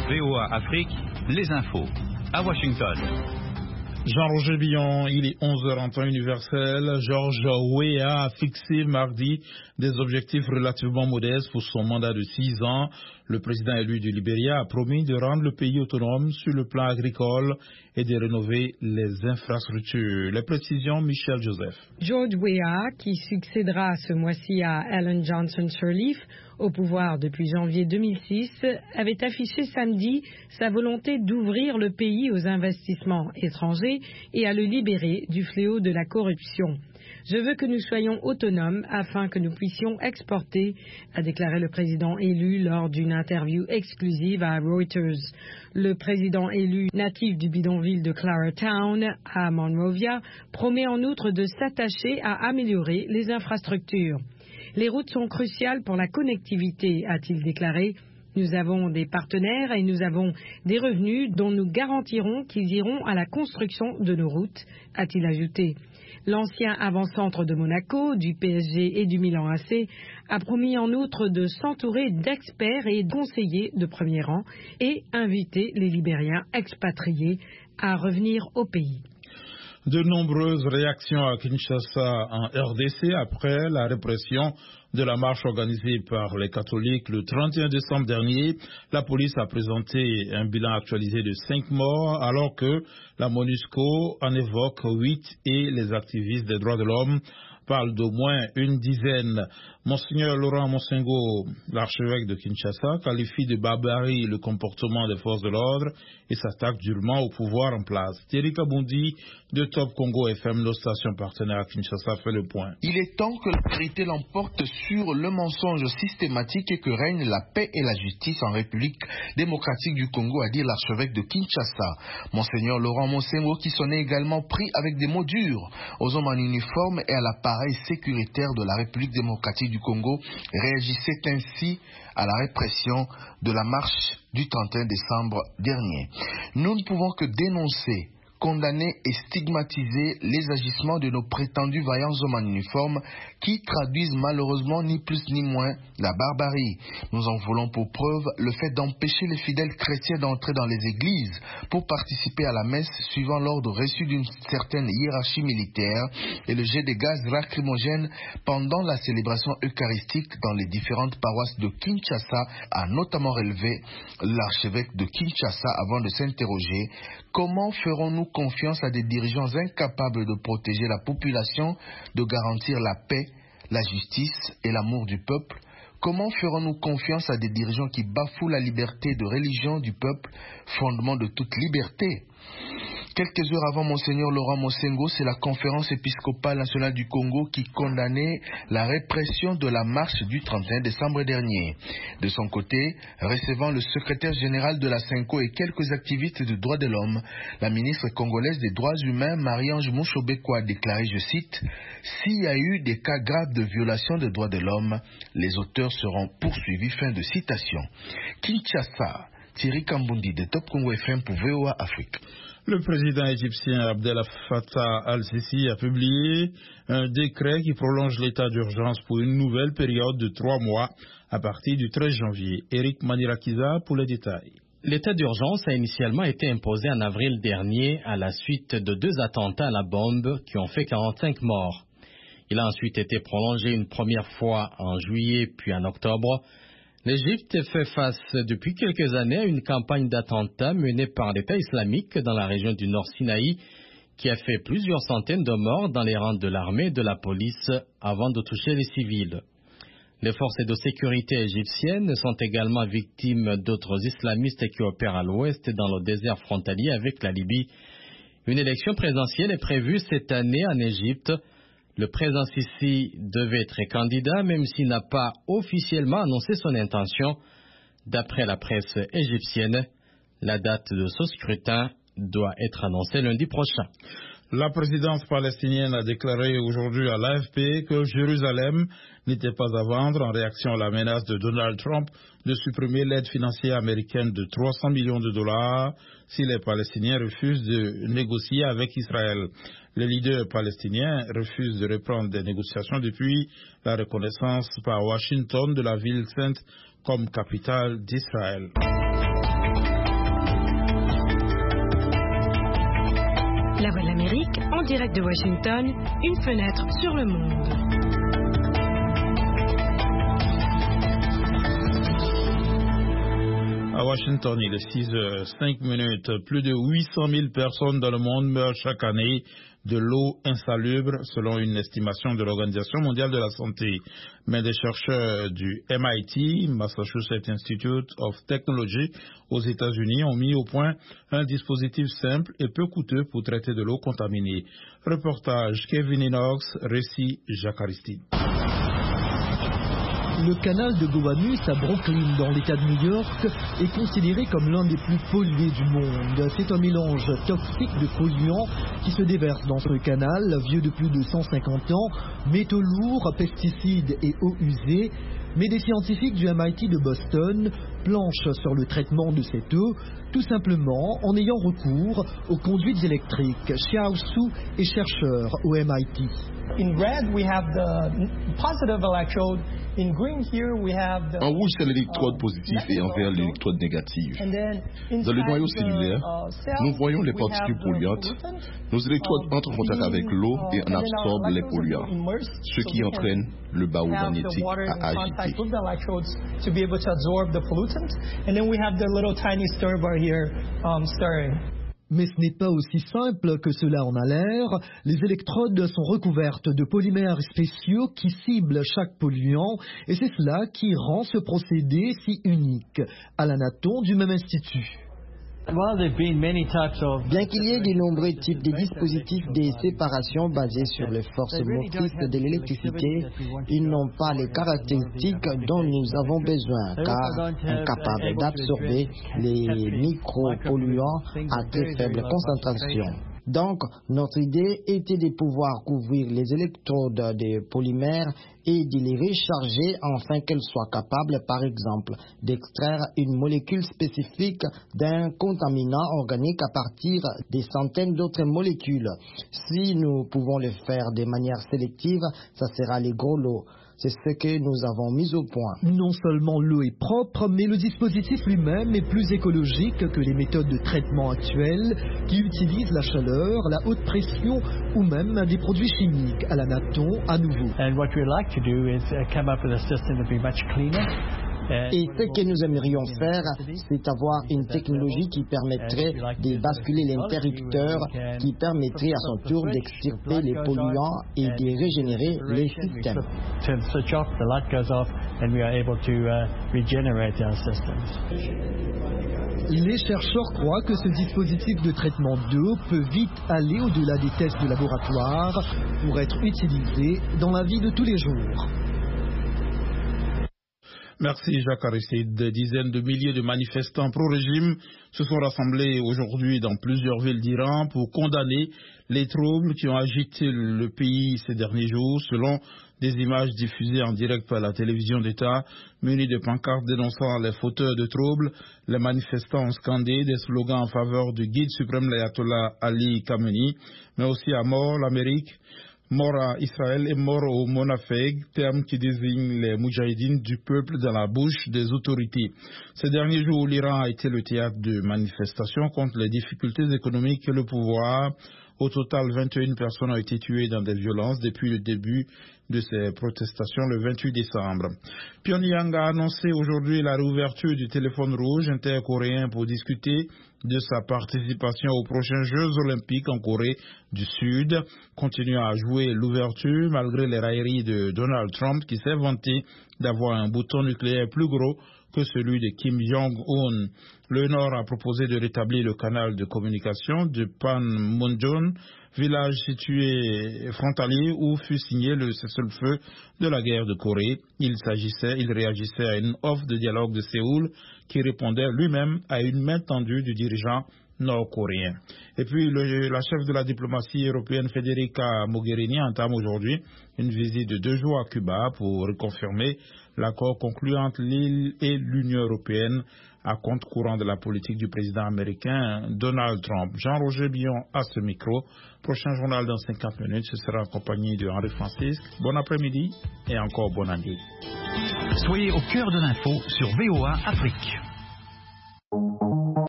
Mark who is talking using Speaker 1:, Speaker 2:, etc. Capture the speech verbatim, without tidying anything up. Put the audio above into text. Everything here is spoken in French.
Speaker 1: V O A Afrique, les infos. À Washington.
Speaker 2: Jean-Roger Billon, il est onze heures en temps universel. George Weah a fixé mardi des objectifs relativement modestes pour son mandat de six ans. Le président élu du Libéria a promis de rendre le pays autonome sur le plan agricole et de rénover les infrastructures. Les précisions, Michel Joseph.
Speaker 3: George Weah, qui succédera ce mois-ci à Ellen Johnson Sirleaf, au pouvoir depuis janvier deux mille six, avait affiché samedi sa volonté d'ouvrir le pays aux investissements étrangers et à le libérer du fléau de la corruption. Je veux que nous soyons autonomes afin que nous puissions exporter, a déclaré le président élu lors d'une interview exclusive à Reuters. Le président élu natif du bidonville de Claratown à Monrovia promet en outre de s'attacher à améliorer les infrastructures. Les routes sont cruciales pour la connectivité, a-t-il déclaré. Nous avons des partenaires et nous avons des revenus dont nous garantirons qu'ils iront à la construction de nos routes, a-t-il ajouté. L'ancien avant-centre de Monaco, du P S G et du Milan A C a promis en outre de s'entourer d'experts et de conseillers de premier rang et inviter les Libériens expatriés à revenir au pays.
Speaker 2: De nombreuses réactions à Kinshasa en R D C après la répression de la marche organisée par les catholiques le trente et un décembre dernier. La police a présenté un bilan actualisé de cinq morts alors que la MONUSCO en évoque huit et les activistes des droits de l'homme parlent d'au moins une dizaine. Monseigneur Laurent Monsengo, l'archevêque de Kinshasa, qualifie de barbarie le comportement des forces de l'ordre et s'attaque durement au pouvoir en place. Thierry Kabundi de Top Congo F M, nos stations partenaires à Kinshasa, fait le point.
Speaker 4: Il est temps que la vérité l'emporte sur le mensonge systématique et que règne la paix et la justice en République démocratique du Congo, a dit l'archevêque de Kinshasa. Monseigneur Laurent Monsengo, qui s'en est également pris avec des mots durs aux hommes en uniforme et à l'appareil sécuritaire de la République démocratique du Congo, réagissait ainsi à la répression de la marche du trente et un décembre dernier. Nous ne pouvons que dénoncer, condamner et stigmatiser les agissements de nos prétendus vaillants hommes en uniforme qui traduisent malheureusement ni plus ni moins la barbarie. Nous en voulons pour preuve le fait d'empêcher les fidèles chrétiens d'entrer dans les églises pour participer à la messe suivant l'ordre reçu d'une certaine hiérarchie militaire et le jet de gaz lacrymogène pendant la célébration eucharistique dans les différentes paroisses de Kinshasa, a notamment relevé l'archevêque de Kinshasa avant de s'interroger: comment ferons-nous confiance à des dirigeants incapables de protéger la population, de garantir la paix, la justice et l'amour du peuple? Comment ferons-nous confiance à des dirigeants qui bafouent la liberté de religion du peuple, fondement de toute liberté? Quelques heures avant Monseigneur Laurent Monsengo, c'est la conférence épiscopale nationale du Congo qui condamnait la répression de la marche du trente et un décembre dernier. De son côté, recevant le secrétaire général de la SENCO et quelques activistes de droits de l'homme, la ministre congolaise des droits humains, Marie-Ange Mouchobeko, a déclaré, je cite, « S'il y a eu des cas graves de violation des droits de l'homme, les auteurs seront poursuivis. » Fin de citation. Kinshasa, Thierry Kambundi de Top Congo F M pour V O A Afrique.
Speaker 2: Le président égyptien Abdel Fattah al-Sisi a publié un décret qui prolonge l'état d'urgence pour une nouvelle période de trois mois à partir du treize janvier. Eric Manirakiza pour les détails.
Speaker 5: L'état d'urgence a initialement été imposé en avril dernier à la suite de deux attentats à la bombe qui ont fait quarante-cinq morts. Il a ensuite été prolongé une première fois en juillet puis en octobre. L'Égypte fait face depuis quelques années à une campagne d'attentats menée par l'État islamique dans la région du Nord Sinaï qui a fait plusieurs centaines de morts dans les rangs de l'armée et de la police avant de toucher les civils. Les forces de sécurité égyptiennes sont également victimes d'autres islamistes qui opèrent à l'ouest dans le désert frontalier avec la Libye. Une élection présidentielle est prévue cette année en Égypte. Le président Sisi devait être candidat, même s'il n'a pas officiellement annoncé son intention. D'après la presse égyptienne, la date de ce scrutin doit être annoncée lundi prochain.
Speaker 2: La présidence palestinienne a déclaré aujourd'hui à l'A F P que Jérusalem n'était pas à vendre en réaction à la menace de Donald Trump de supprimer l'aide financière américaine de trois cents millions de dollars si les Palestiniens refusent de négocier avec Israël. Les leaders palestiniens refusent de reprendre des négociations depuis la reconnaissance par Washington de la ville sainte comme capitale d'Israël.
Speaker 3: d'Amérique, en direct de Washington, une fenêtre sur le monde.
Speaker 2: À Washington, il est six heures cinq minutes. Plus de huit cent mille personnes dans le monde meurent chaque année de l'eau insalubre, selon une estimation de l'Organisation mondiale de la santé. Mais des chercheurs du M I T, Massachusetts Institute of Technology, aux États-Unis, ont mis au point un dispositif simple et peu coûteux pour traiter de l'eau contaminée. Reportage Kevin Inox, récit Jacques Aristide.
Speaker 6: Le canal de Gowanus à Brooklyn, dans l'État de New York, est considéré comme l'un des plus pollués du monde. C'est un mélange toxique de polluants qui se déverse dans ce canal, vieux de plus de cent cinquante ans, métaux lourds, pesticides et eaux usées. Mais des scientifiques du M I T de Boston planchent sur le traitement de cette eau, tout simplement en ayant recours aux conduites électriques. Xiao Su est chercheur au M I T.
Speaker 7: In red, we have the positive electrode. In green here, we have the,
Speaker 8: en rouge, c'est l'électrode positive et en vert, l'électrode négative. Dans le noyau cellulaire, nous voyons les particules polluantes. Nos électrodes entrent en contact avec l'eau et en absorbent les polluants, ce qui entraîne le barreau magnétique à agiter.
Speaker 6: Mais ce n'est pas aussi simple que cela en a l'air. Les électrodes sont recouvertes de polymères spéciaux qui ciblent chaque polluant et c'est cela qui rend ce procédé si unique. Alain Natton du même institut.
Speaker 9: Bien qu'il y ait de nombreux types de dispositifs de séparation basés sur les forces motrices de l'électricité, ils n'ont pas les caractéristiques dont nous avons besoin, car incapables d'absorber les micropolluants à très faible concentration. Donc, notre idée était de pouvoir couvrir les électrodes des polymères et de les recharger afin qu'elles soient capables, par exemple, d'extraire une molécule spécifique d'un contaminant organique à partir des centaines d'autres molécules. Si nous pouvons le faire de manière sélective, ça sera les gros lots. C'est ce que nous avons mis au point.
Speaker 6: Non seulement l'eau est propre, mais le dispositif lui-même est plus écologique que les méthodes de traitement actuelles qui utilisent la chaleur, la haute pression ou même des produits chimiques. À la Natton, à nouveau.
Speaker 9: And what we like to do is come up with a system to be much cleaner. Et ce que nous aimerions faire, c'est avoir une technologie qui permettrait de basculer l'interrupteur, qui permettrait à son tour d'extirper les polluants et de régénérer les systèmes.
Speaker 6: Les chercheurs croient que ce dispositif de traitement d'eau peut vite aller au-delà des tests de laboratoire pour être utilisé dans la vie de tous les jours.
Speaker 2: Merci Jacques Aristide. Des dizaines de milliers de manifestants pro-régime se sont rassemblés aujourd'hui dans plusieurs villes d'Iran pour condamner les troubles qui ont agité le pays ces derniers jours, selon des images diffusées en direct par la télévision d'État, munies de pancartes dénonçant les fauteurs de troubles. Les manifestants ont scandé des slogans en faveur du guide suprême l'ayatollah Ali Khamenei, mais aussi à mort l'Amérique, mort à Israël et mort au Monafeg, terme qui désigne les moudjahidines du peuple dans la bouche des autorités. Ces derniers jours, l'Iran a été le théâtre de manifestations contre les difficultés économiques et le pouvoir. Au total, vingt et une personnes ont été tuées dans des violences depuis le début de ces protestations le vingt-huit décembre. Pyongyang a annoncé aujourd'hui la réouverture du téléphone rouge intercoréen pour discuter de sa participation aux prochains Jeux olympiques en Corée du Sud, continuant à jouer l'ouverture malgré les railleries de Donald Trump qui s'est vanté d'avoir un bouton nucléaire plus gros que celui de Kim Jong-un. Le Nord a proposé de rétablir le canal de communication de Panmunjom, village situé frontalier où fut signé le cessez-le-feu de la guerre de Corée. Il s'agissait, il réagissait à une offre de dialogue de Séoul qui répondait lui-même à une main tendue du dirigeant nord-coréen. Et puis le, la chef de la diplomatie européenne Federica Mogherini entame aujourd'hui une visite de deux jours à Cuba pour reconfirmer l'accord conclu entre l'île et l'Union européenne à compte courant de la politique du président américain Donald Trump. Jean-Roger Billon à ce micro. Prochain journal dans cinquante minutes, ce sera en compagnie de Henri Francisque. Bon après-midi et encore bonne année.
Speaker 1: Soyez au cœur de l'info sur V O A Afrique.